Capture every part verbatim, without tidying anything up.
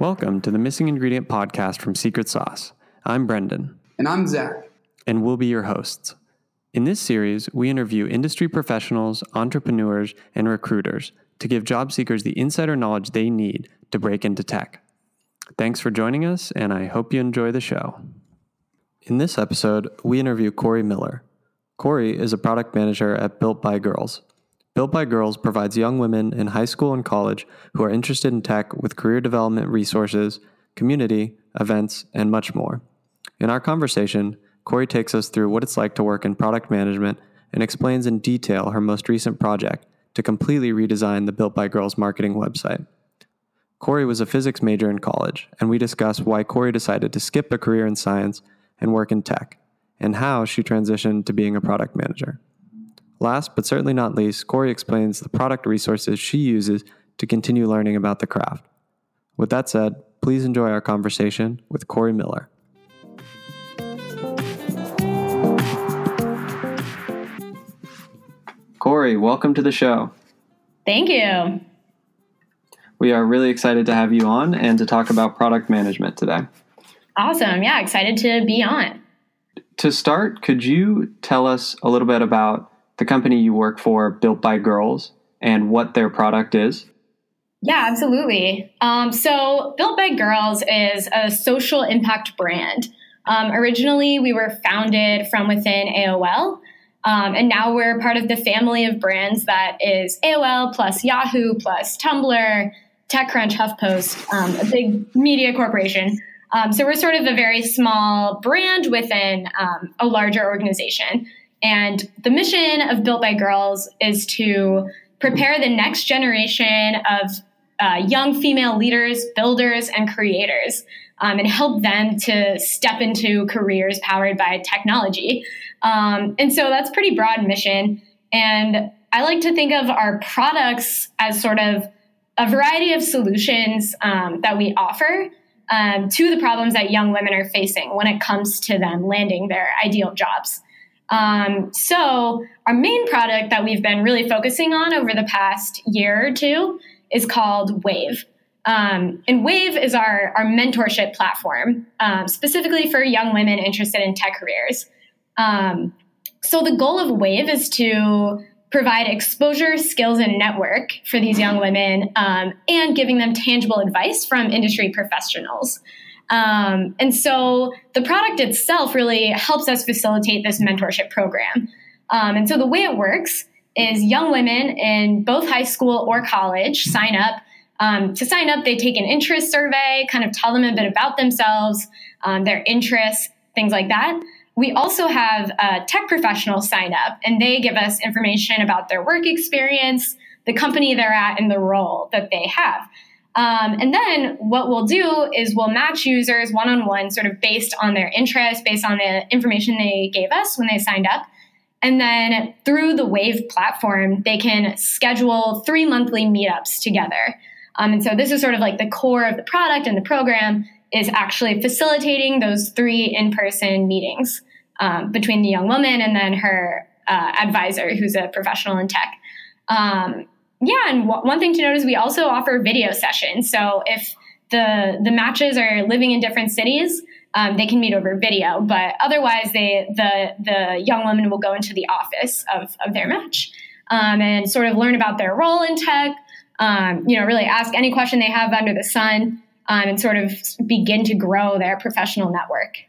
Welcome to the Missing Ingredient podcast from Secret Sauce. I'm Brendan. And I'm Zach. And we'll be your hosts. In this series, we interview industry professionals, entrepreneurs, and recruiters to give job seekers the insider knowledge they need to break into tech. Thanks for joining us, and I hope you enjoy the show. In this episode, we interview Corey Miller. Corey is a product manager at Built by Girls. Built by Girls provides young women in high school and college who are interested in tech with career development resources, community, events, and much more. In our conversation, Corey takes us through what it's like to work in product management and explains in detail her most recent project to completely redesign the Built by Girls marketing website. Corey was a physics major in college, and we discuss why Corey decided to skip a career in science and work in tech, and how she transitioned to being a product manager. Last, but certainly not least, Corey explains the product resources she uses to continue learning about the craft. With that said, please enjoy our conversation with Corey Miller. Corey, welcome to the show. Thank you. We are really excited to have you on and to talk about product management today. Awesome. Yeah, excited to be on. To start, could you tell us a little bit about the company you work for, Built by Girls, and what their product is? Yeah, absolutely. Um, so Built by Girls is a social impact brand. Um, originally, we were founded from within A O L, um, and now we're part of the family of brands that is A O L plus Yahoo plus Tumblr, TechCrunch, HuffPost, um, a big media corporation. Um, so we're sort of a very small brand within um, a larger organization. And the mission of Built by Girls is to prepare the next generation of uh, young female leaders, builders, and creators, um, and help them to step into careers powered by technology. Um, and so that's a pretty broad mission. And I like to think of our products as sort of a variety of solutions um, that we offer um, to the problems that young women are facing when it comes to them landing their ideal jobs. Um, so our main product that we've been really focusing on over the past year or two is called Wave. Um, and Wave is our, our mentorship platform, um, specifically for young women interested in tech careers. Um, so the goal of Wave is to provide exposure, skills, and network for these young women, um, and giving them tangible advice from industry professionals. Um, and so the product itself really helps us facilitate this mentorship program. Um, and so the way it works is young women in both high school or college sign up. Um, to sign up, they take an interest survey, kind of tell them a bit about themselves, um, their interests, things like that. We also have uh, tech professionals sign up, and they give us information about their work experience, the company they're at, and the role that they have. Um, and then what we'll do is we'll match users one-on-one sort of based on their interests, based on the information they gave us when they signed up. And then through the Wave platform, they can schedule three monthly meetups together. Um, and so this is sort of like the core of the product and the program is actually facilitating those three in-person meetings um, between the young woman and then her uh, advisor, who's a professional in tech. Um, Yeah, and w- one thing to note is we also offer video sessions. So if the the matches are living in different cities, um, they can meet over video. But otherwise, they the the young woman will go into the office of, of their match um, and sort of learn about their role in tech. Um, you know, really ask any question they have under the sun, um, and sort of begin to grow their professional network.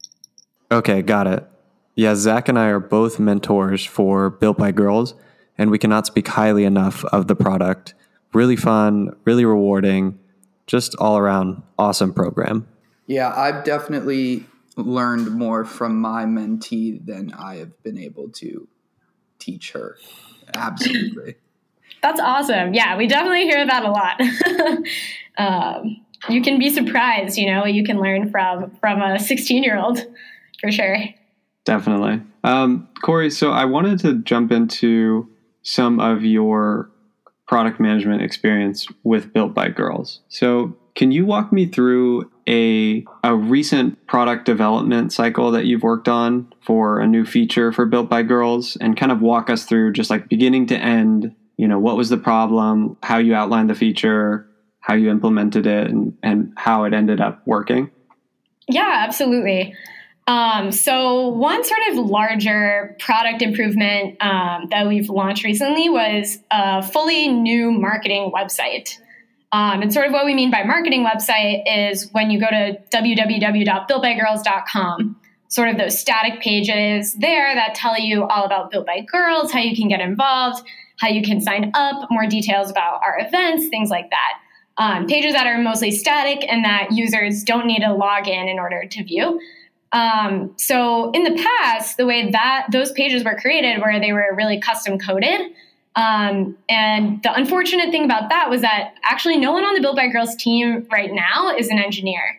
Okay, got it. Yeah, Zach and I are both mentors for Built by Girls, and we cannot speak highly enough of the product. Really fun, really rewarding, just all around awesome program. Yeah, I've definitely learned more from my mentee than I have been able to teach her. Absolutely. That's awesome. Yeah, we definitely hear that a lot. um, you can be surprised, you know, what you can learn from from a sixteen-year-old, for sure. Definitely. Um, Corey, so I wanted to jump into some of your product management experience with Built by Girls. So can you walk me through a a recent product development cycle that you've worked on for a new feature for Built by Girls and kind of walk us through just like beginning to end, you know, what was the problem, how you outlined the feature, how you implemented it and, and how it ended up working? Yeah, absolutely. Um, so one sort of larger product improvement um, that we've launched recently was a fully new marketing website. Um, and sort of what we mean by marketing website is when you go to w w w dot built by girls dot com, sort of those static pages there that tell you all about Built by Girls, how you can get involved, how you can sign up, more details about our events, things like that. Um, pages that are mostly static and that users don't need to log in in order to view. Um, so in the past, the way that those pages were created were they were really custom coded. Um, and the unfortunate thing about that was that actually no one on the Built by Girls team right now is an engineer.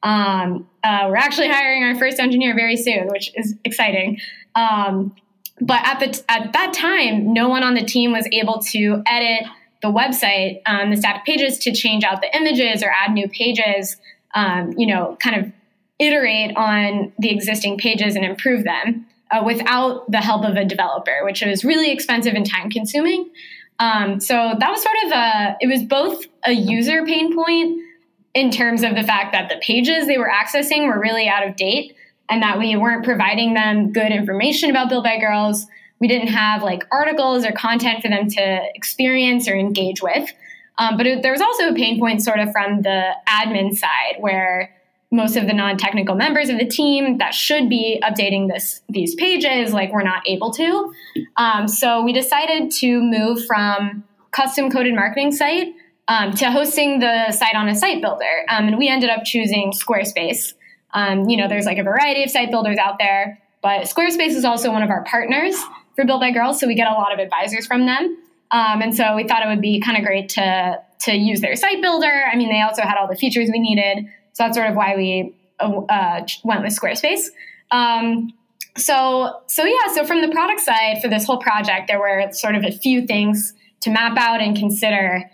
Um, uh, we're actually hiring our first engineer very soon, which is exciting. Um, but at the at that time, no one on the team was able to edit the website, um, the static pages, to change out the images or add new pages, um, you know, kind of iterate on the existing pages and improve them uh, without the help of a developer, which was really expensive and time consuming. Um, so that was sort of a, it was both a user pain point in terms of the fact that the pages they were accessing were really out of date and that we weren't providing them good information about Built by Girls. We didn't have like articles or content for them to experience or engage with. Um, but it, there was also a pain point sort of from the admin side where most of the non-technical members of the team that should be updating this these pages, like, were not able to. Um, so we decided to move from custom coded marketing site um, to hosting the site on a site builder. Um, and we ended up choosing Squarespace. Um, you know, there's like a variety of site builders out there, but Squarespace is also one of our partners for Built by Girls, so we get a lot of advisors from them. Um, and so we thought it would be kind of great to to use their site builder. I mean, they also had all the features we needed. So that's sort of why we uh, went with Squarespace. Um, so, so yeah, so from the product side for this whole project, there were sort of a few things to map out and consider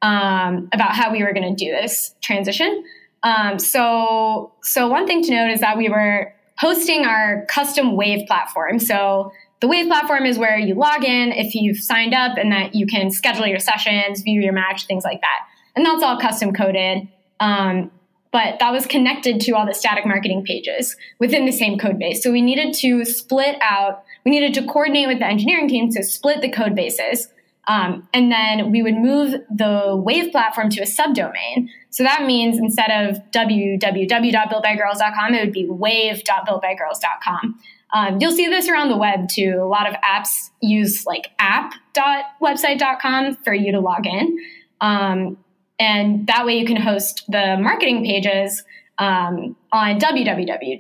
um, about how we were going to do this transition. Um, so, so one thing to note is that we were hosting our custom Wave platform. So the Wave platform is where you log in if you've signed up and that you can schedule your sessions, view your match, things like that. And that's all custom coded. Um, But that was connected to all the static marketing pages within the same code base. So we needed to split out, we needed to coordinate with the engineering team to split the code bases. Um, and then we would move the Wave platform to a subdomain. So that means instead of w w w dot built by girls dot com, it would be wave dot built by girls dot com. Um, you'll see this around the web too. A lot of apps use like app dot website dot com for you to log in. Um, And that way you can host the marketing pages um, on w w w.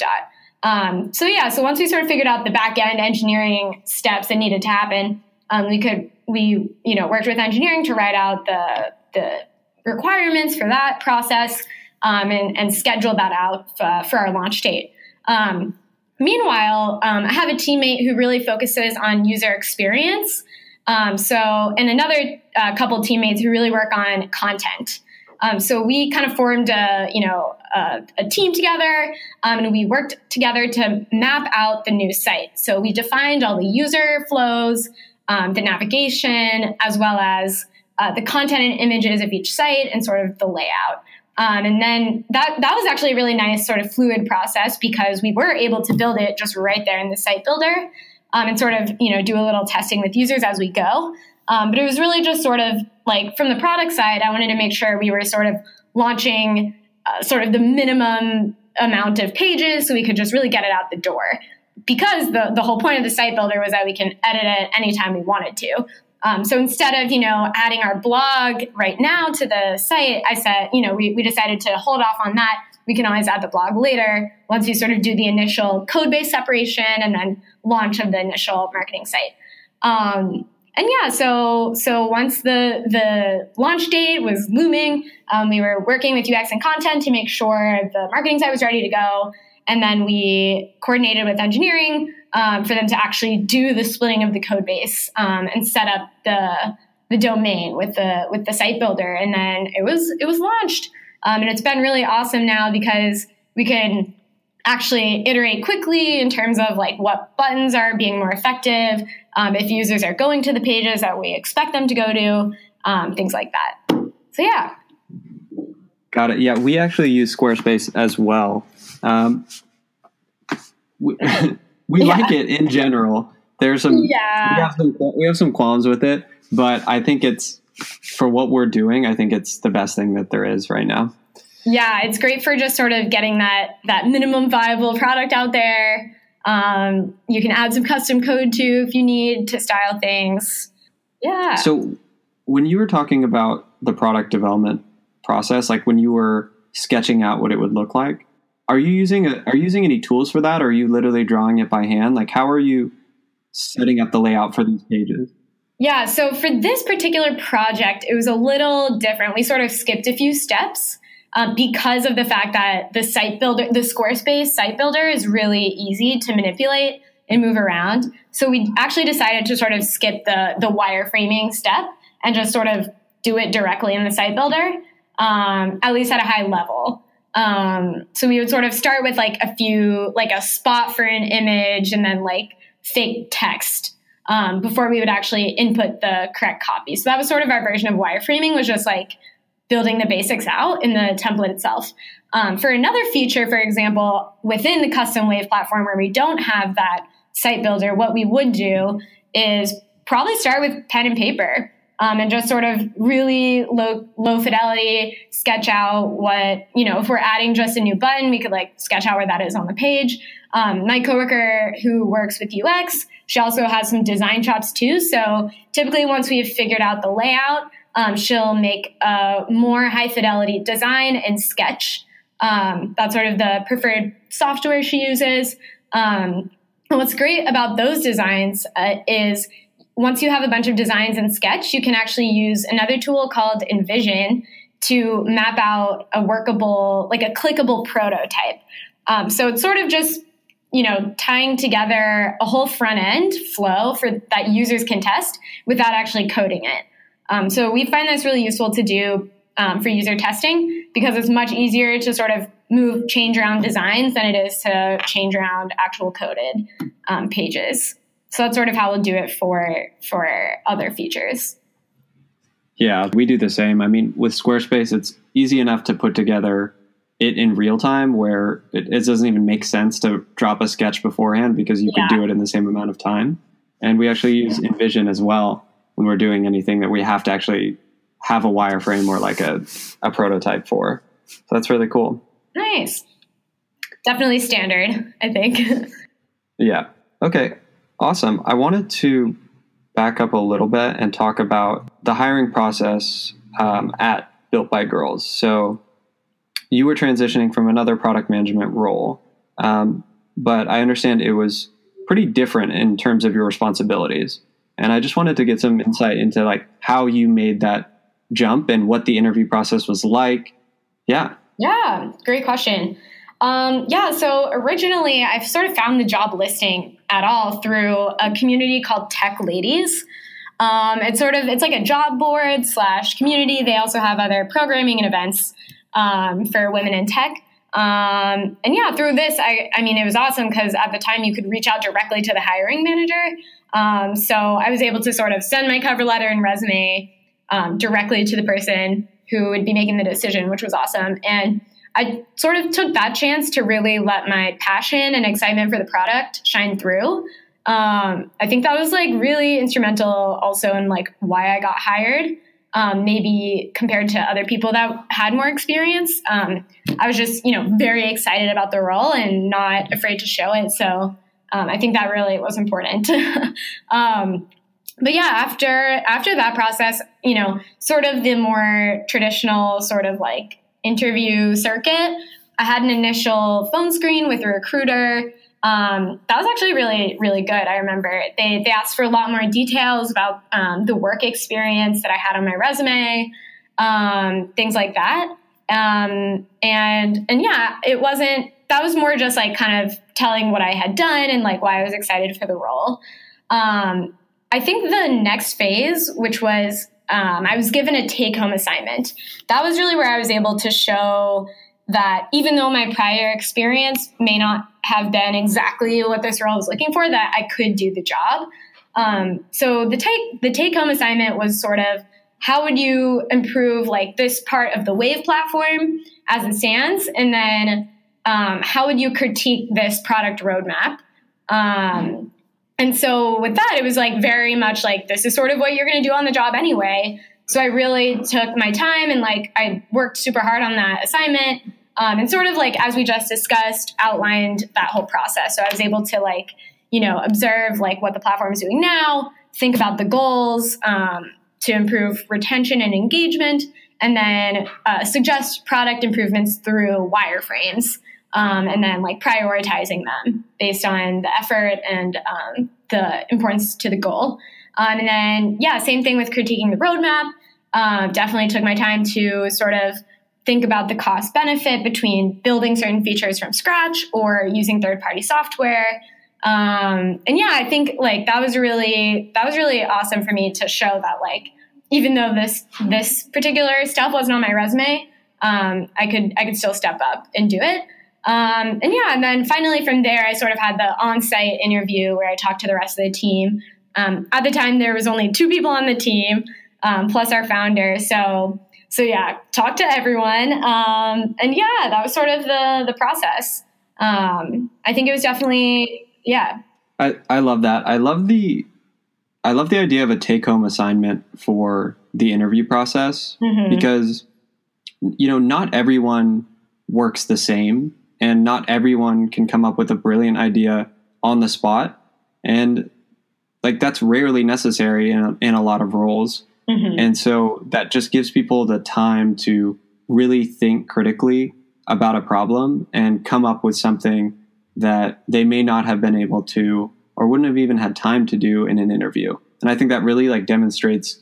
Um, so yeah, so once we sort of figured out the back end engineering steps that needed to happen, um, we could we you know worked with engineering to write out the the requirements for that process um, and, and schedule that out f- for our launch date. Um, meanwhile, um, I have a teammate who really focuses on user experience. Um, so, and another uh, couple teammates who really work on content. Um, so we kind of formed a, you know, a, a team together, um, and we worked together to map out the new site. So we defined all the user flows, um, the navigation, as well as uh, the content and images of each site and sort of the layout. Um, and then that that was actually a really nice sort of fluid process because we were able to build it just right there in the site builder. Um, and sort of, you know, do a little testing with users as we go. Um, but it was really just sort of like from the product side, I wanted to make sure we were sort of launching uh, sort of the minimum amount of pages so we could just really get it out the door. Because the, the whole point of the site builder was that we can edit it anytime we wanted to. Um, so instead of, you know, adding our blog right now to the site, I said, you know, we, we decided to hold off on that. We can always add the blog later once we sort of do the initial code base separation and then launch of the initial marketing site. Um, and yeah, so so once the the launch date was looming, um, we were working with U X and content to make sure the marketing site was ready to go. And then we coordinated with engineering um, for them to actually do the splitting of the code base um, and set up the the domain with the with the site builder. And then it was it was launched. Um, and it's been really awesome now because we can actually iterate quickly in terms of like what buttons are being more effective, um, if users are going to the pages that we expect them to go to, um, things like that. So yeah. Got it. Yeah, we actually use Squarespace as well. Um, we we Yeah. like it in general. There's some, Yeah. we have some, we have some qualms with it, but I think it's, for what we're doing, I think it's the best thing that there is right now. Yeah, it's great for just sort of getting that that minimum viable product out there. Um, you can add some custom code too if you need to style things. Yeah. So when you were talking about the product development process, like when you were sketching out what it would look like, are you using a, are you using any tools for that? Or are you literally drawing it by hand? Like, how are you setting up the layout for these pages? Yeah, so for this particular project, it was a little different. We sort of skipped a few steps uh, because of the fact that the site builder, the Squarespace site builder is really easy to manipulate and move around. So we actually decided to sort of skip the, the wireframing step and just sort of do it directly in the site builder, um, at least at a high level. Um, so we would sort of start with like a few, like a spot for an image and then like fake text. Um, before we would actually input the correct copy. So that was sort of our version of wireframing, was just like building the basics out in the template itself. Um, for another feature, for example, within the Custom Wave platform where we don't have that site builder, what we would do is probably start with pen and paper um, and just sort of really low, low fidelity, sketch out what, you know, if we're adding just a new button, we could like sketch out where that is on the page. Um, my coworker who works with U X, she also has some design chops too. So typically once we have figured out the layout, um, she'll make a more high fidelity design in Sketch. Um, that's sort of the preferred software she uses. Um, and what's great about those designs uh, is once you have a bunch of designs in Sketch, you can actually use another tool called InVision to map out a workable, like a clickable prototype. Um, so it's sort of just, you know, tying together a whole front end flow for that users can test without actually coding it. Um, so we find this really useful to do um, for user testing because it's much easier to sort of move, change around designs than it is to change around actual coded um, pages. So that's sort of how we'll do it for for other features. Yeah, we do the same. I mean, with Squarespace, it's easy enough to put together it in real time where it, it doesn't even make sense to drop a sketch beforehand because you Yeah. could do it in the same amount of time. And we actually use InVision as well when we're doing anything that we have to actually have a wireframe or like a, a prototype for. So that's really cool. Nice. Definitely standard, I think. Yeah. Okay. Awesome. I wanted to back up a little bit and talk about the hiring process um, at Built by Girls. So you were transitioning from another product management role, um, but I understand it was pretty different in terms of your responsibilities. And I just wanted to get some insight into like how you made that jump and what the interview process was like. Yeah. Yeah, great question. Um, yeah, so originally I've sort of found the job listing at all through a community called Tech Ladies. Um, it's sort of, it's like a job board slash community. They also have other programming and events um, for women in tech. Um, and yeah, through this, I, I mean, it was awesome because at the time you could reach out directly to the hiring manager. Um, so I was able to sort of send my cover letter and resume um, directly to the person who would be making the decision, which was awesome. And I sort of took that chance to really let my passion and excitement for the product shine through. Um, I think that was like really instrumental also in like why I got hired, um, maybe compared to other people that had more experience. Um, I was just, you know, very excited about the role and not afraid to show it. So um, I think that really was important. um, but yeah, after after that process, you know, sort of the more traditional sort of like interview circuit, I had an initial phone screen with a recruiter. Um, that was actually really, really good. I remember they, they asked for a lot more details about um, the work experience that I had on my resume, um, things like that. Um, and, and yeah, it wasn't, that was more just like kind of telling what I had done and like why I was excited for the role. Um, I think the next phase, which was Um, I was given a take-home assignment. That was really where I was able to show that even though my prior experience may not have been exactly what this role was looking for, that I could do the job. Um, so the take the take-home assignment was sort of how would you improve like this part of the Wave platform as it stands? And then um, how would you critique this product roadmap? Um, and so with that, it was like very much like, this is sort of what you're going to do on the job anyway. So I really took my time and like I worked super hard on that assignment. Um, and sort of like, as we just discussed, outlined that whole process. So I was able to like, you know, observe like what the platform is doing now, think about the goals um, to improve retention and engagement, and then uh, suggest product improvements through wireframes, um, and then like prioritizing them based on the effort and um, the importance to the goal. Um, and then, yeah, same thing with critiquing the roadmap. Uh, definitely took my time to sort of think about the cost benefit between building certain features from scratch or using third-party software. Um, and yeah, I think like that was really, that was really awesome for me to show that like, even though this, this particular stuff wasn't on my resume, um, I could, I could still step up and do it. Um, and yeah, and then finally from there, I sort of had the on-site interview where I talked to the rest of the team. Um, at the time there was only two people on the team, um, plus our founder. So So yeah, talk to everyone. Um, and yeah, that was sort of the, the process. Um, I think it was definitely, yeah. I, I love that. I love the, I love the idea of a take home assignment for the interview process, mm-hmm. because, you know, not everyone works the same and not everyone can come up with a brilliant idea on the spot. And like, that's rarely necessary in a, in a lot of roles. Mm-hmm. And so that just gives people the time to really think critically about a problem and come up with something that they may not have been able to or wouldn't have even had time to do in an interview. And I think that really like demonstrates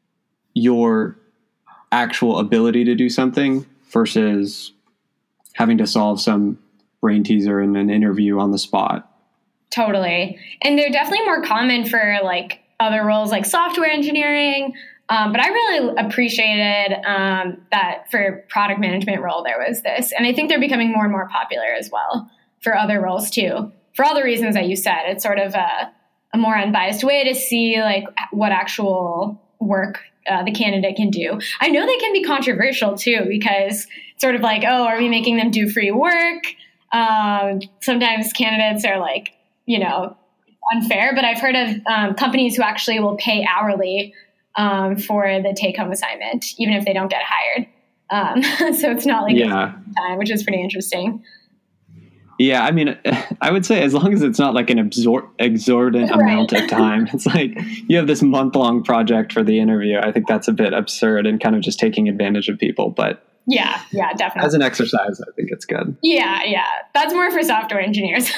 your actual ability to do something versus having to solve some brain teaser in an interview on the spot. Totally. And they're definitely more common for like other roles like software engineering. Um, but I really appreciated um, that for product management role, there was this. And I think they're becoming more and more popular as well for other roles too. For all the reasons that you said, it's sort of a, a more unbiased way to see like what actual work uh, the candidate can do. I know they can be controversial too, because it's sort of like, oh, are we making them do free work? Um, sometimes candidates are like, you know, unfair, but I've heard of um, companies who actually will pay hourly um, for the take-home assignment, even if they don't get hired. Um, so it's not like yeah. time, which is pretty interesting. Yeah, I mean, I would say as long as it's not like an absor- exorbitant right. amount of time. It's like you have this month-long project for the interview. I think that's a bit absurd and kind of just taking advantage of people. But yeah, yeah, definitely. As an exercise, I think it's good. Yeah, yeah. That's more for software engineers.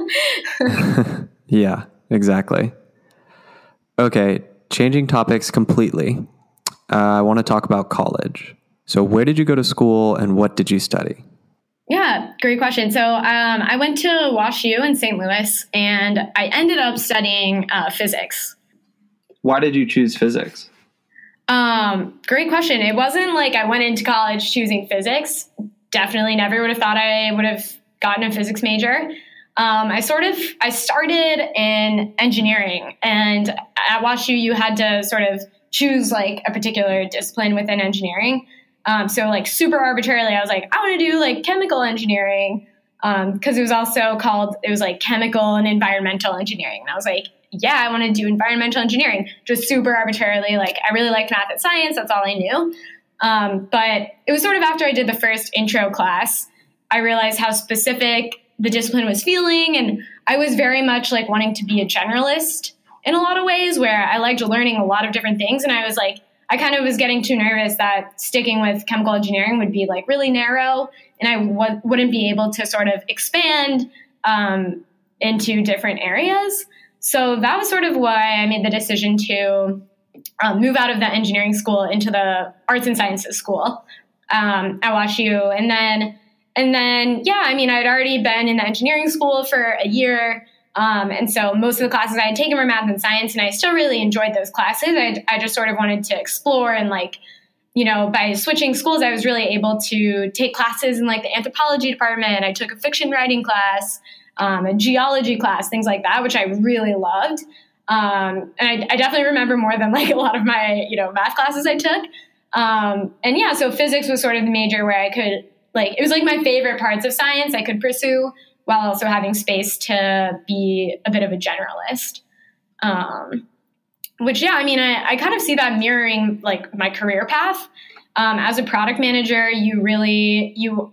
Yeah, exactly. Okay, changing topics completely. Uh, I want to talk about college. So where did you go to school and what did you study? Yeah, great question. So um, I went to WashU in Saint Louis, and I ended up studying uh, physics. Why did you choose physics? Um, great question. It wasn't like I went into college choosing physics. Definitely never would have thought I would have gotten a physics major. Um, I sort of, I started in engineering, and at WashU you had to sort of choose like a particular discipline within engineering. Um, so like super arbitrarily, I was like, I want to do like chemical engineering, um, cause it was also called, it was like chemical and environmental engineering. And I was like, yeah, I want to do environmental engineering, just super arbitrarily. Like I really liked math and science. That's all I knew. Um, but it was sort of after I did the first intro class, I realized how specific the discipline was feeling. And I was very much like wanting to be a generalist in a lot of ways, where I liked learning a lot of different things. And I was like, I kind of was getting too nervous that sticking with chemical engineering would be like really narrow, and I w- wouldn't be able to sort of expand um, into different areas. So that was sort of why I made the decision to um, move out of the engineering school into the arts and sciences school um, at WashU. And then, and then, yeah, I mean, I'd already been in the engineering school for a year. Um, and so most of the classes I had taken were math and science, and I still really enjoyed those classes. I, I just sort of wanted to explore, and like, you know, by switching schools, I was really able to take classes in like the anthropology department. I took a fiction writing class, um, a geology class, things like that, which I really loved. Um, and I, I definitely remember more than like a lot of my, you know, math classes I took. Um, and yeah, so physics was sort of the major where I could like, it was like my favorite parts of science I could pursue while also having space to be a bit of a generalist. Um, which, yeah, I mean, I, I kind of see that mirroring like my career path. Um, as a product manager, you really, you,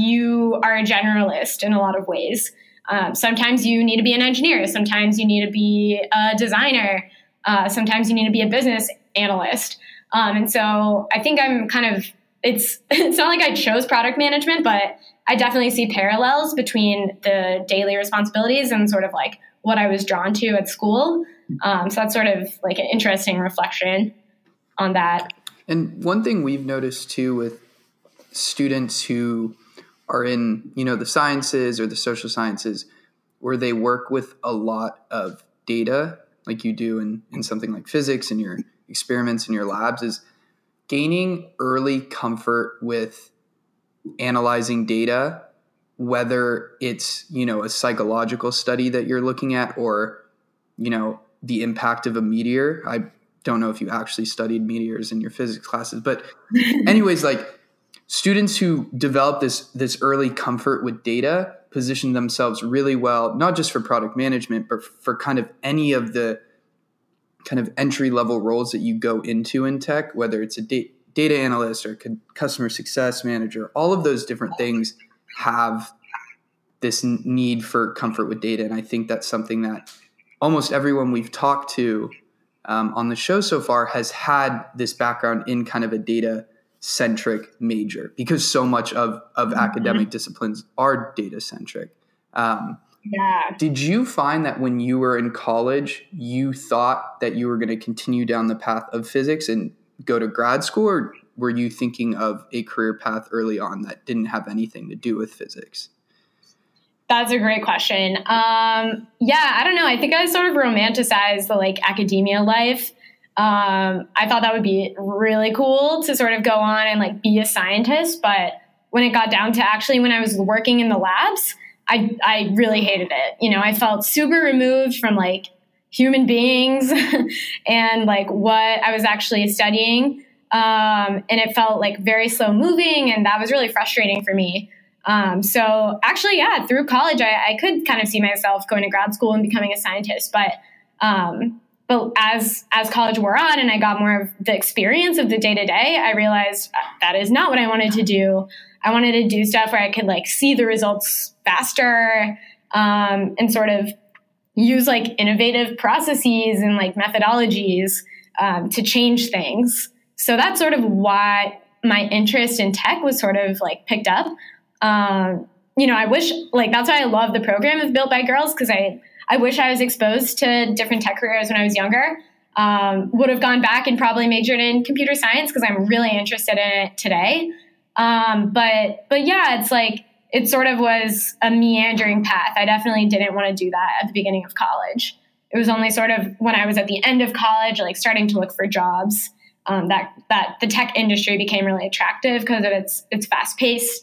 you are a generalist in a lot of ways. Um, sometimes you need to be an engineer. Sometimes you need to be a designer. Uh, sometimes you need to be a business analyst. Um, and so I think I'm kind of, it's, it's not like I chose product management, but I definitely see parallels between the daily responsibilities and sort of like what I was drawn to at school. Um, so that's sort of like an interesting reflection on that. And one thing we've noticed too with students who are in, you know, the sciences or the social sciences, where they work with a lot of data, like you do in, in something like physics and your experiments in your labs, is gaining early comfort with analyzing data, whether it's, you know, a psychological study that you're looking at or, you know, the impact of a meteor. I don't know if you actually studied meteors in your physics classes, but anyways, like students who develop this, this early comfort with data position themselves really well, not just for product management, but for kind of any of the kind of entry level roles that you go into in tech, whether it's a da- data analyst or customer success manager. All of those different things have this need for comfort with data. And I think that's something that almost everyone we've talked to um, on the show so far has had this background in kind of a data centric major, because so much of, of mm-hmm. academic disciplines are data centric. Um, yeah. Did you find that when you were in college, you thought that you were going to continue down the path of physics and go to grad school, or were you thinking of a career path early on that didn't have anything to do with physics? That's a great question. Um, yeah, I don't know. I think I sort of romanticized the like academia life. Um, I thought that would be really cool to sort of go on and like be a scientist. But when it got down to actually when I was working in the labs, I, I really hated it. You know, I felt super removed from like human beings and like what I was actually studying. Um, and it felt like very slow moving, and that was really frustrating for me. Um, so actually, yeah, through college, I, I could kind of see myself going to grad school and becoming a scientist. But um, but as as college wore on and I got more of the experience of the day to day, I realized that is not what I wanted to do. I wanted to do stuff where I could like see the results faster um, and sort of use like innovative processes and like methodologies um, to change things. So that's sort of why my interest in tech was sort of like picked up. Um, you know, I wish like, that's why I love the program of Built by Girls. Cause I, I wish I was exposed to different tech careers when I was younger. Um, would have gone back and probably majored in computer science cause I'm really interested in it today. Um, but, but yeah, it's like, it sort of was a meandering path. I definitely didn't want to do that at the beginning of college. It was only sort of when I was at the end of college, like starting to look for jobs, um, that, that the tech industry became really attractive because of its, its fast paced,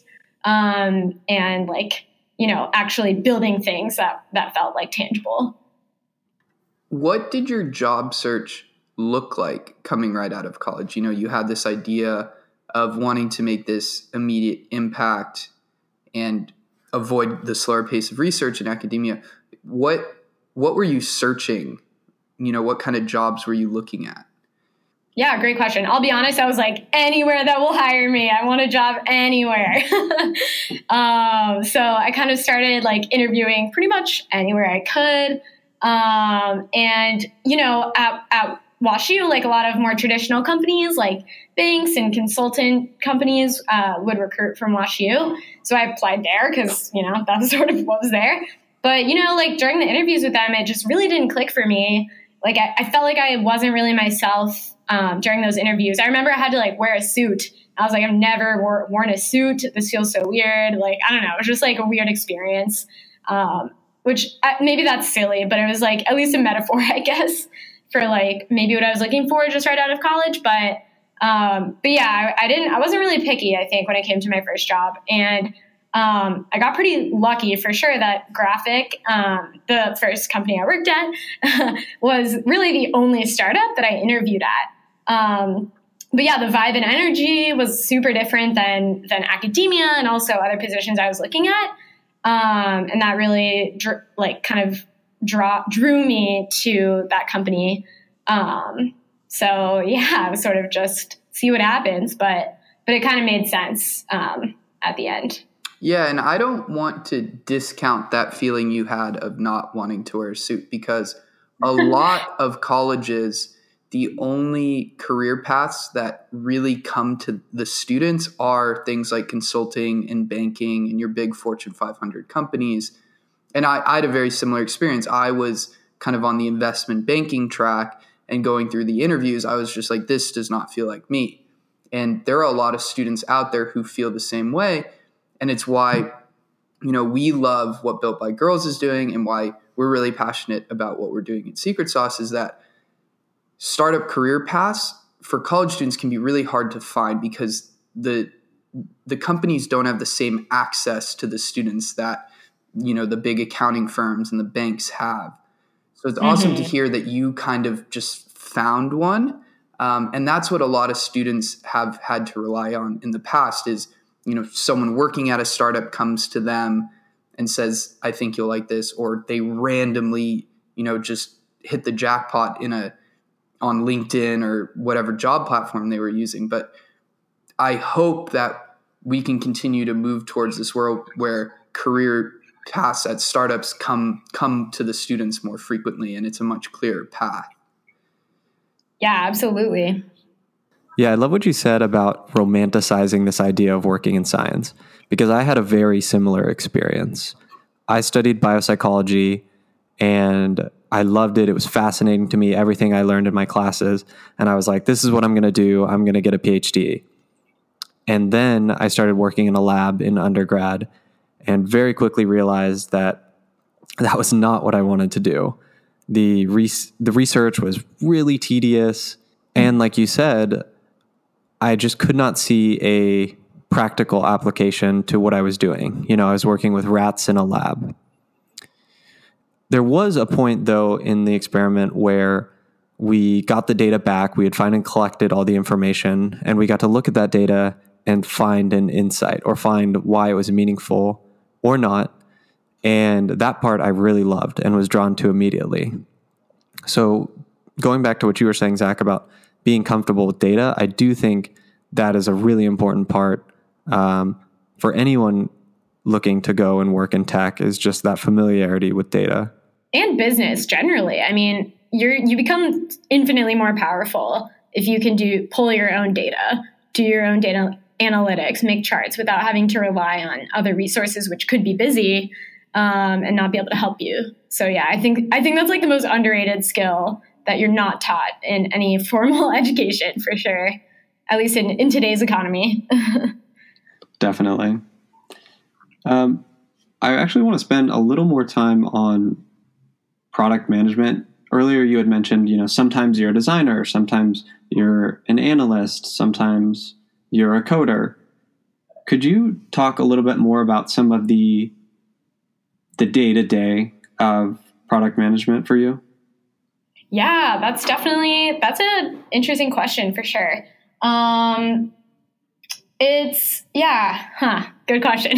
um, and like, you know, actually building things that, that felt like tangible. What did your job search look like coming right out of college? You know, you had this idea of wanting to make this immediate impact and avoid the slower pace of research in academia. What, what were you searching? You know, what kind of jobs were you looking at? Yeah, great question. I'll be honest, I was like, anywhere that will hire me. I want a job anywhere. um, so I kind of started like interviewing pretty much anywhere I could. Um, and, you know, at, at WashU, like a lot of more traditional companies like banks and consultant companies uh, would recruit from WashU. So I applied there because, you know, that's sort of what was there. But, you know, like during the interviews with them, it just really didn't click for me. Like I, I felt like I wasn't really myself um, during those interviews. I remember I had to like wear a suit. I was like, I've never wore, worn a suit. This feels so weird. Like, I don't know. It was just like a weird experience, um, which uh, maybe that's silly, but it was like at least a metaphor, I guess, for like maybe what I was looking for just right out of college. But, um, but yeah, I, I didn't, I wasn't really picky, I think, when it came to my first job. And, Um, I got pretty lucky for sure that Graphic, um, the first company I worked at, was really the only startup that I interviewed at. Um, but yeah, the vibe and energy was super different than than academia and also other positions I was looking at, um, and that really dr- like kind of draw drew me to that company. Um, so yeah, I was sort of just see what happens, but but it kind of made sense um, at the end. Yeah, and I don't want to discount that feeling you had of not wanting to wear a suit, because a lot of colleges, the only career paths that really come to the students are things like consulting and banking and your big Fortune five hundred companies. And I, I had a very similar experience. I was kind of on the investment banking track, and going through the interviews, I was just like, this does not feel like me. And there are a lot of students out there who feel the same way. And it's why, you know, we love what Built by Girls is doing, and why we're really passionate about what we're doing at Secret Sauce is that startup career paths for college students can be really hard to find, because the the companies don't have the same access to the students that, you know, the big accounting firms and the banks have. So it's mm-hmm. awesome to hear that you kind of just found one. Um, and that's what a lot of students have had to rely on in the past is, you know, someone working at a startup comes to them and says, I think you'll like this, or they randomly, you know, just hit the jackpot in a, on LinkedIn or whatever job platform they were using. But I hope that we can continue to move towards this world where career paths at startups come, come to the students more frequently, and it's a much clearer path. Yeah, absolutely. Yeah, I love what you said about romanticizing this idea of working in science, because I had a very similar experience. I studied biopsychology and I loved it. It was fascinating to me, everything I learned in my classes. And I was like, this is what I'm going to do. I'm going to get a PhD. And then I started working in a lab in undergrad and very quickly realized that that was not what I wanted to do. The res- the research was really tedious. And like you said, I just could not see a practical application to what I was doing. You know, I was working with rats in a lab. There was a point, though, in the experiment where we got the data back. We had finally collected all the information, and we got to look at that data and find an insight or find why it was meaningful or not. And that part I really loved and was drawn to immediately. So going back to what you were saying, Zach, about being comfortable with data, I do think that is a really important part um, for anyone looking to go and work in tech, is just that familiarity with data. And business generally. I mean, you're you become infinitely more powerful if you can do pull your own data, do your own data analytics, make charts without having to rely on other resources, which could be busy um, and not be able to help you. So yeah, I think I think that's like the most underrated skill that you're not taught in any formal education, for sure, at least in, in today's economy. Definitely. Um, I actually want to spend a little more time on product management. Earlier you had mentioned, you know, sometimes you're a designer, sometimes you're an analyst, sometimes you're a coder. Could you talk a little bit more about some of the the day-to-day of product management for you? Yeah, that's definitely, that's an interesting question for sure. Um, it's, yeah, huh, good question.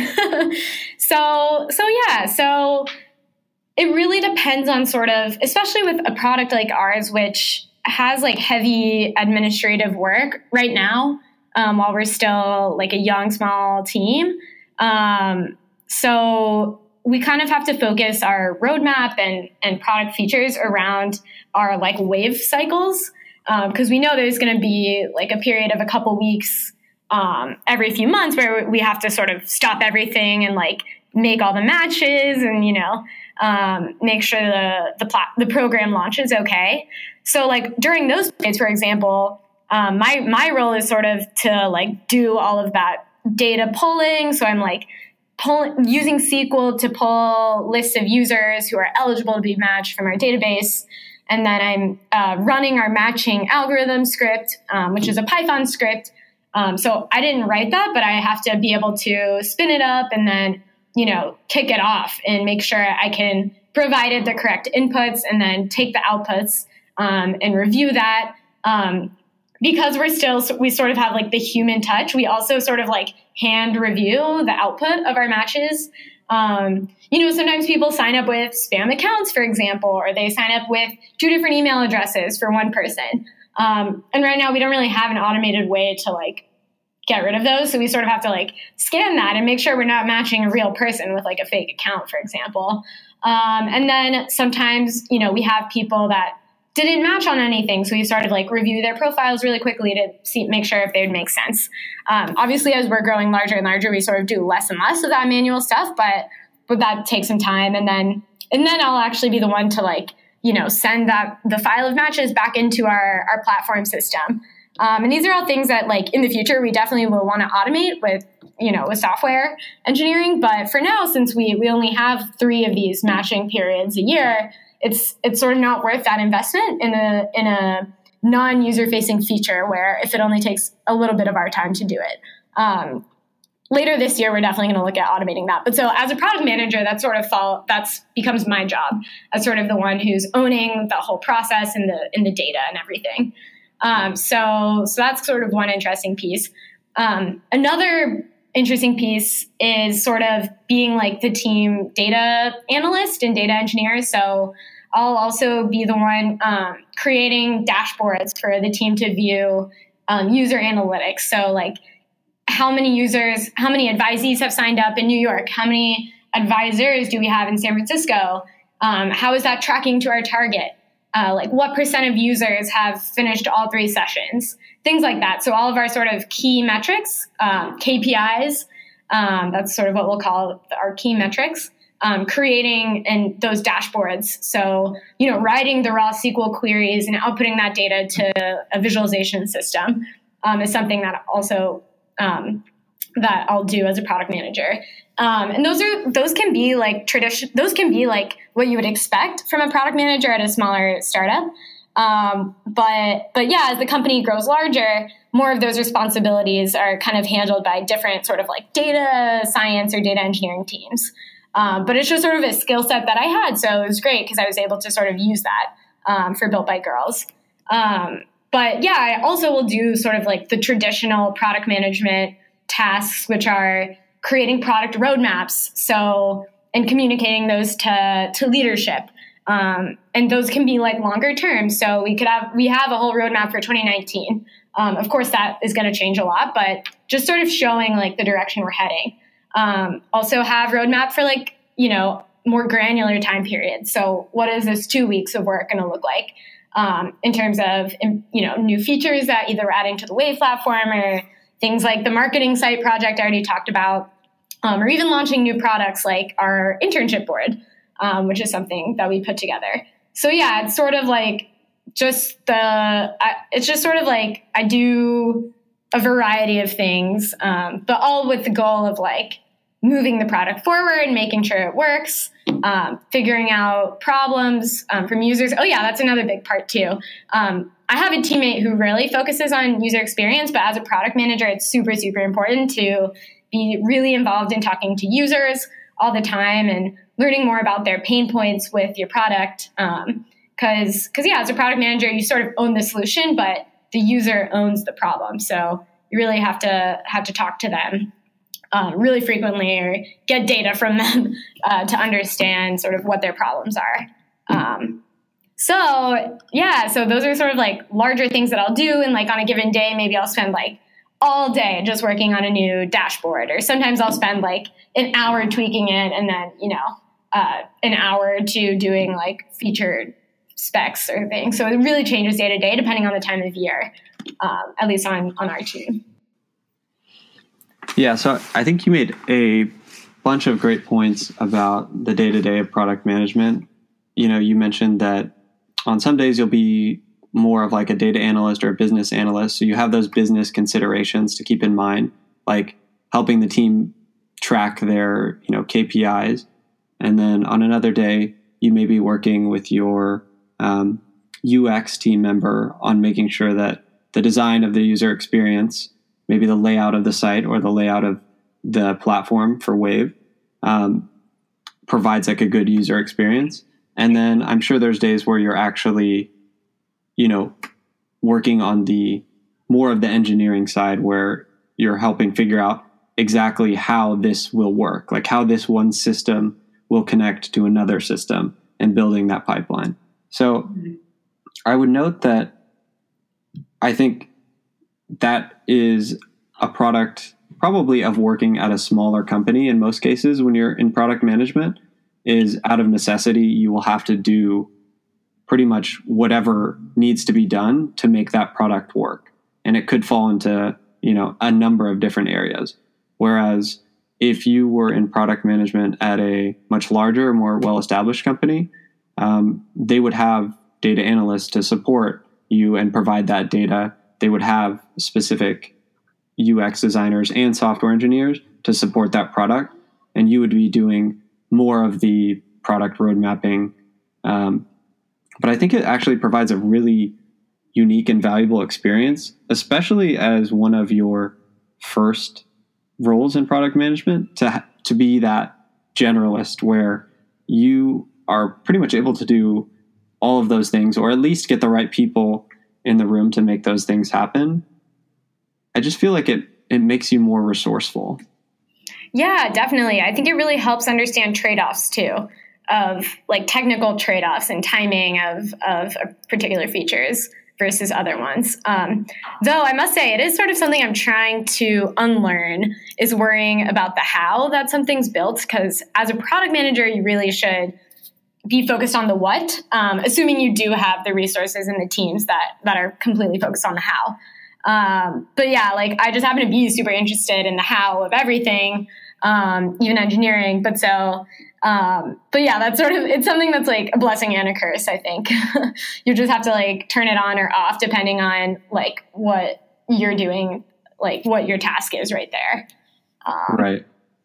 so, so yeah, so it really depends on sort of, especially with a product like ours, which has like heavy administrative work right now, um, while we're still like a young, small team. Um, so we kind of have to focus our roadmap and, and product features around our like wave cycles, because um, we know there's going to be like a period of a couple weeks um, every few months where we have to sort of stop everything and like make all the matches and, you know, um, make sure the the, plat- the program launches okay. So like during those days, for example, um, my my role is sort of to like do all of that data pulling. So I'm like pull, using S Q L to pull lists of users who are eligible to be matched from our database. And then I'm uh, running our matching algorithm script, um, which is a Python script, Um, so I didn't write that, but I have to be able to spin it up and then, you know, kick it off and make sure I can provide it the correct inputs and then take the outputs um, and review that. Um, because we're still, we sort of have like the human touch. We also sort of like hand review the output of our matches. Um, you know, sometimes people sign up with spam accounts, for example, or they sign up with two different email addresses for one person. Um, and right now we don't really have an automated way to like get rid of those. So we sort of have to like scan that and make sure we're not matching a real person with like a fake account, for example. Um, and then sometimes, you know, we have people that didn't match on anything. So we sort of like review their profiles really quickly to see, make sure if they would make sense. Um, obviously, as we're growing larger and larger, we sort of do less and less of that manual stuff, but, but that takes some time. And then, and then I'll actually be the one to like, you know, send that the file of matches back into our, our platform system. Um, and these are all things that like in the future, we definitely will want to automate with, you know, with software engineering. But for now, since we, we only have three of these matching periods a year, it's, it's sort of not worth that investment in a, in a non-user facing feature where if it only takes a little bit of our time to do it. Um, later this year, we're definitely going to look at automating that. But so as a product manager, that sort of fall, that's becomes my job as sort of the one who's owning the whole process and the, in the data and everything. Um, so, so that's sort of one interesting piece. Um, another interesting piece is sort of being like the team data analyst and data engineer. So I'll also be the one um, creating dashboards for the team to view um, user analytics. So like how many users, how many advisees have signed up in New York? How many advisors do we have in San Francisco? Um, how is that tracking to our target? Uh, like what percent of users have finished all three sessions, things like that. So all of our sort of key metrics, um, K P Is, um, that's sort of what we'll call our key metrics, um, creating and those dashboards. So, you know, writing the raw S Q L queries and outputting that data to a visualization system um, is something that also um, that I'll do as a product manager. Um, and those are, those can be like tradition, those can be like what you would expect from a product manager at a smaller startup. Um, but, but yeah, as the company grows larger, more of those responsibilities are kind of handled by different sort of like data science or data engineering teams. Um, but it's just sort of a skill set that I had. So it was great because I was able to sort of use that um, for Built by Girls. Um, but yeah, I also will do sort of like the traditional product management tasks, which are creating product roadmaps, so and communicating those to to leadership, um, and those can be like longer term. So we could have we have a whole roadmap for twenty nineteen. Um, of course, that is going to change a lot, but just sort of showing like the direction we're heading. Um, also have roadmap for like you know more granular time periods. So what is this two weeks of work going to look like um, in terms of you know new features that either we're adding to the Wave platform or things like the marketing site project I already talked about, um, or even launching new products like our internship board, um, which is something that we put together. So yeah, it's sort of like just the, I, it's just sort of like I do a variety of things, um, but all with the goal of like moving the product forward, making sure it works, um, figuring out problems um, from users. Oh yeah, that's another big part too. Um, I have a teammate who really focuses on user experience, but as a product manager, it's super, super important to be really involved in talking to users all the time and learning more about their pain points with your product. Um, cause, cause yeah, as a product manager, you sort of own the solution, but the user owns the problem. So you really have to have to talk to them um, really frequently or get data from them uh, to understand sort of what their problems are. Um, So yeah, so those are sort of like larger things that I'll do. And like on a given day, maybe I'll spend like all day just working on a new dashboard, or sometimes I'll spend like an hour tweaking it and then, you know, uh, an hour or two doing like featured specs or things. So it really changes day to day depending on the time of year, um, at least on, on our team. Yeah, so I think you made a bunch of great points about the day-to-day of product management. You know, you mentioned that on some days you'll be more of like a data analyst or a business analyst. So you have those business considerations to keep in mind, like helping the team track their, you know, K P Is. And then on another day, you may be working with your um, U X team member on making sure that the design of the user experience maybe the layout of the site or the layout of the platform for Wave um, provides like a good user experience. And then I'm sure there's days where you're actually, you know, working on the more of the engineering side where you're helping figure out exactly how this will work, like how this one system will connect to another system and building that pipeline. So I would note that I think that is a product probably of working at a smaller company in most cases. When you're in product management, is out of necessity, you will have to do pretty much whatever needs to be done to make that product work. And it could fall into, you know, a number of different areas. Whereas if you were in product management at a much larger, more well-established company, um, they would have data analysts to support you and provide that data. They would have specific U X designers and software engineers to support that product. And you would be doing more of the product road mapping. Um, but I think it actually provides a really unique and valuable experience, especially as one of your first roles in product management, to to be that generalist where you are pretty much able to do all of those things, or at least get the right people in the room to make those things happen. I just feel like it it makes you more resourceful. Yeah, definitely. I think it really helps understand trade-offs too, of like technical trade-offs and timing of of particular features versus other ones. Um, though I must say, it is sort of something I'm trying to unlearn, is worrying about the how that something's built. Because as a product manager, you really should be focused on the what, um, assuming you do have the resources and the teams that that are completely focused on the how. Um, but yeah, like I just happen to be super interested in the how of everything, um, even engineering. But so, um, but yeah, that's sort of, it's something that's like a blessing and a curse, I think. You just have to like turn it on or off depending on like what you're doing, like what your task is right there. Um, right.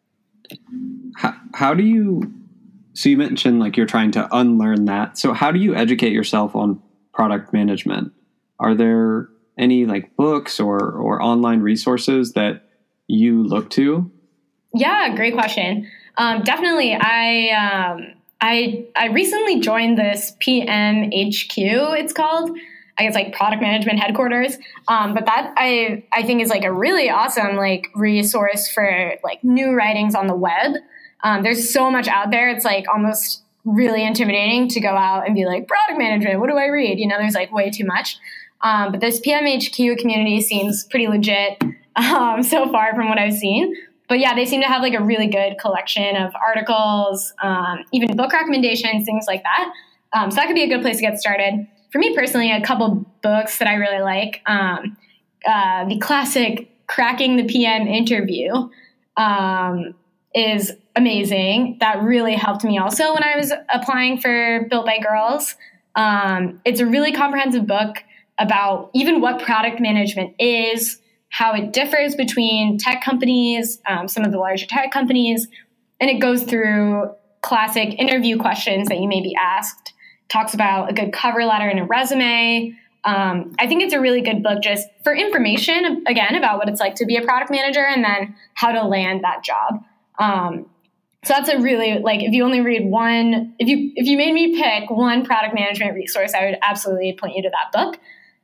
How, how do you, so you mentioned like you're trying to unlearn that. So how do you educate yourself on product management? Are there any like books or, or online resources that you look to? Yeah, great question. Um, definitely. I, um, I, I recently joined this P M H Q, it's called. I guess like product management headquarters. Um, but that I, I think is like a really awesome like resource for like new writings on the web. Um, there's so much out there. It's like almost really intimidating to go out and be like, product management, what do I read? You know, there's like way too much. Um, but this P M H Q community seems pretty legit um, so far from what I've seen. But yeah, they seem to have like a really good collection of articles, um, even book recommendations, things like that. Um, so that could be a good place to get started. For me personally, a couple books that I really like, um, uh, the classic Cracking the P M Interview um, is amazing. That really helped me also when I was applying for Built by Girls. Um, it's a really comprehensive book about even what product management is, how it differs between tech companies, um, some of the larger tech companies, and it goes through classic interview questions that you may be asked, talks about a good cover letter and a resume. Um, I think it's a really good book just for information, again, about what it's like to be a product manager and then how to land that job. Um, so that's a really, like, if you only read one, if you if you made me pick one product management resource, I would absolutely point you to that book.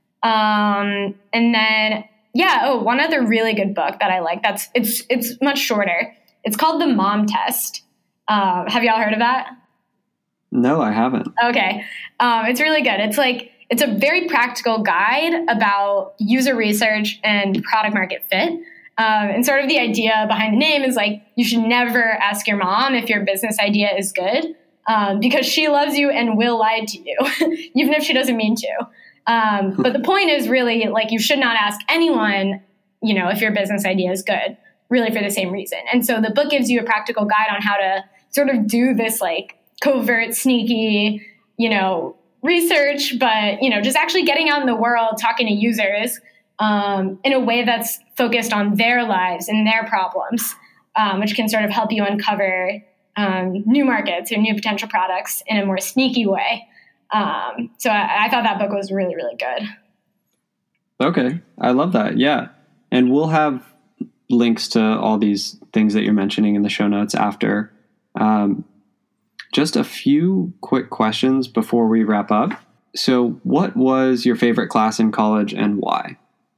Um, and then, yeah, oh, one other really good book that I like, that's, it's it's much shorter. It's called The Mom Test. Um, have y'all heard of that? No, I haven't. Okay. Um, it's really good. It's like, it's a very practical guide about user research and product market fit. Um, and sort of the idea behind the name is like, you should never ask your mom if your business idea is good, um, because she loves you and will lie to you, even if she doesn't mean to. Um, but the point is really like, you should not ask anyone, you know, if your business idea is good, really for the same reason. And so the book gives you a practical guide on how to sort of do this like covert, sneaky, you know, research, but, you know, just actually getting out in the world, talking to users um, in a way that's focused on their lives and their problems, um, which can sort of help you uncover um, new markets or new potential products in a more sneaky way. Um, so I, I thought that book was really, really good. Okay. I love that. Yeah. And we'll have links to all these things that you're mentioning in the show notes after. Um, just a few quick questions before we wrap up. So what was your favorite class in college and why?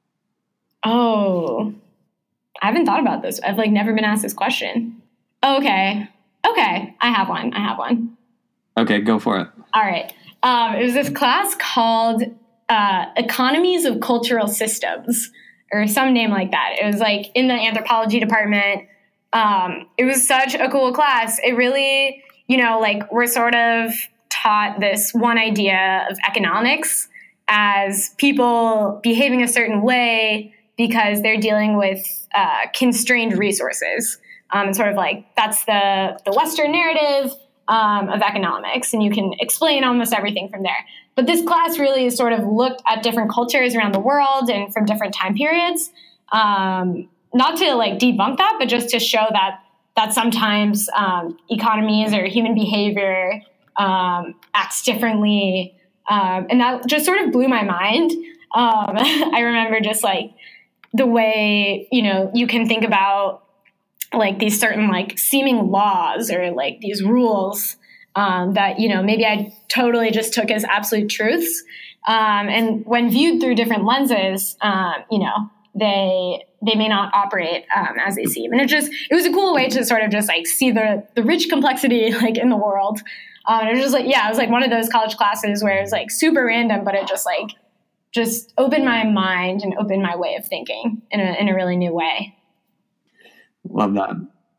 Oh, I haven't thought about this. I've like never been asked this question. Okay. Okay. I have one. I have one. Okay, go for it. All right. Um, it was this class called uh, Economies of Cultural Systems, or some name like that. It was like in the anthropology department. Um, it was such a cool class. It really, you know, like we're sort of taught this one idea of economics as people behaving a certain way because they're dealing with uh, constrained resources. Um, and sort of like that's the, the Western narrative um, of economics. And you can explain almost everything from there. But this class really sort of looked at different cultures around the world and from different time periods. Um, not to like debunk that, but just to show that that sometimes um, economies or human behavior um, acts differently. Um, and that just sort of blew my mind. Um, I remember just like the way, you know, you can think about like these certain like seeming laws or like these rules um, that, you know, maybe I totally just took as absolute truths. Um, and when viewed through different lenses, um, you know, they they may not operate um, as they seem. And it just, it was a cool way to sort of just like see the the rich complexity like in the world. Um, it was just like, yeah, it was like one of those college classes where it was like super random, but it just like, just opened my mind and opened my way of thinking in a in a really new way. Love that.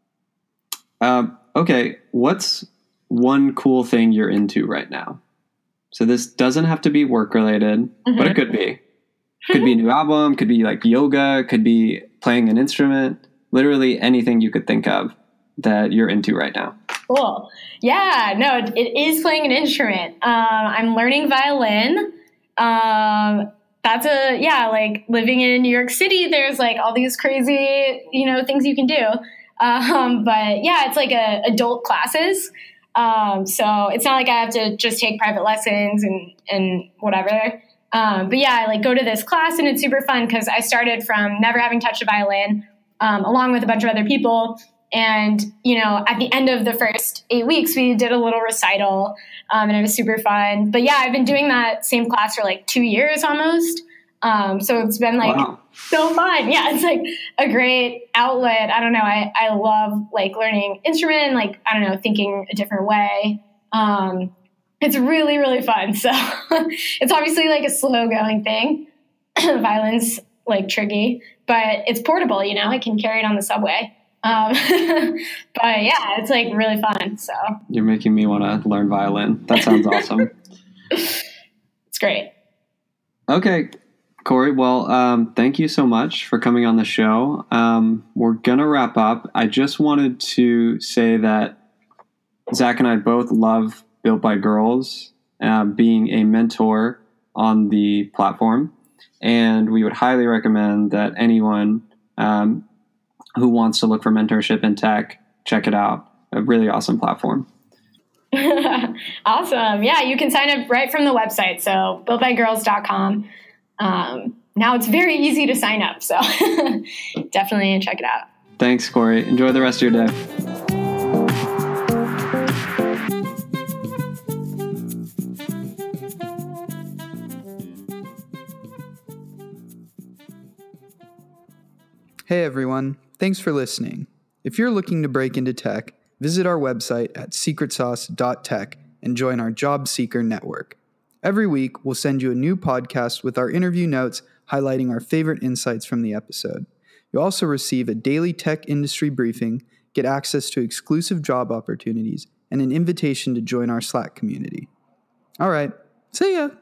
Uh, okay, what's one cool thing you're into right now? So this doesn't have to be work related, mm-hmm. but it could be. Could be a new album, could be like yoga, could be playing an instrument, literally anything you could think of that you're into right now. Cool. Yeah, no, it, it is playing an instrument. Um, I'm learning violin. Um, that's a, yeah, like living in New York City, there's like all these crazy, you know, things you can do. Um, but yeah, it's like a adult classes. Um, so it's not like I have to just take private lessons and, and whatever. Um, but yeah, I like go to this class and it's super fun because I started from never having touched a violin, um, along with a bunch of other people. And, you know, at the end of the first eight weeks, we did a little recital, um, and it was super fun. But yeah, I've been doing that same class for like two years almost. Um, so it's been like wow. so fun. Yeah, it's like a great outlet. I don't know. I, I love like learning instrument, like, I don't know, thinking a different way. Um, it's really, really fun. So it's obviously like a slow going thing. Violin's like tricky, but it's portable, you know, I can carry it on the subway. Um, but yeah, it's like really fun. So you're making me want to learn violin. That sounds awesome. It's great. Okay, Corey. Well, um, thank you so much for coming on the show. Um, we're going to wrap up. I just wanted to say that Zach and I both love Built by Girls, uh, being a mentor on the platform. And we would highly recommend that anyone, um, who wants to look for mentorship in tech, check it out. A really awesome platform. Awesome. Yeah, you can sign up right from the website. So built by girls dot com. Um, now it's very easy to sign up. So definitely check it out. Thanks, Corey. Enjoy the rest of your day. Hey everyone, thanks for listening. If you're looking to break into tech, visit our website at secret sauce dot tech and join our Job Seeker network. Every week, we'll send you a new podcast with our interview notes highlighting our favorite insights from the episode. You'll also receive a daily tech industry briefing, get access to exclusive job opportunities, and an invitation to join our Slack community. All right, see ya!